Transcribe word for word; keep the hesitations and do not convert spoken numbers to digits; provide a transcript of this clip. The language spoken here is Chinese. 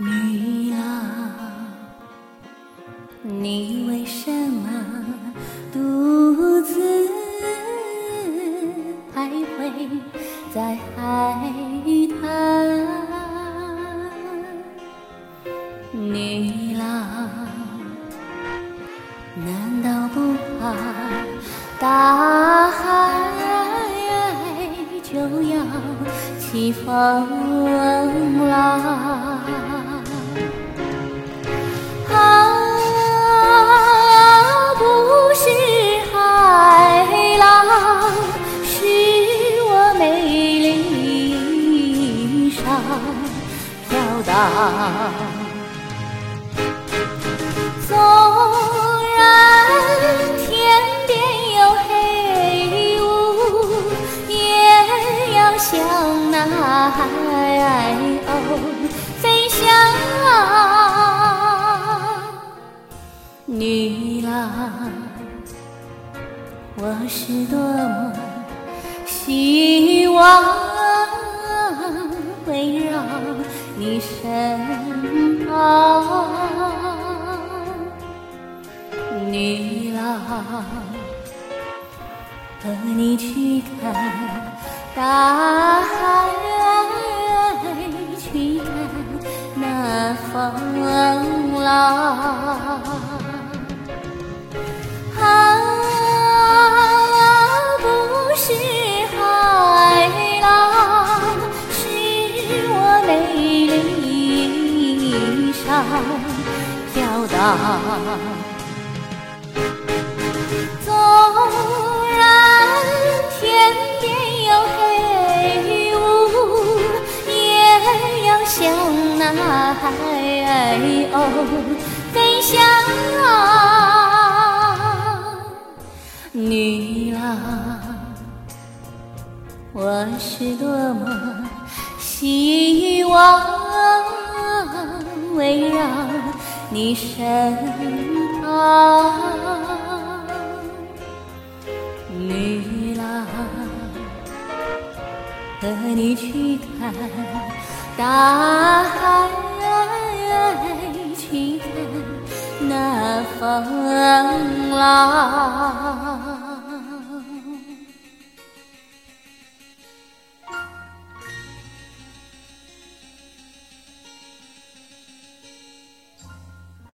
女郎，你为什么独自徘徊在海滩？女郎，难道不怕大海就要起风浪？纵然天边有黑雾，也要向那海鸥飞翔。女郎，我是多么希望围绕你身旁。女郎，和你去看大海，去看那风浪。啊，不是海浪，是我美丽衣裳飘荡。纵然天边有黑雾，也要向那海鸥飞翔。女郎，我是多么希望围绕你身旁。女郎，和你去看大海，去看那风浪。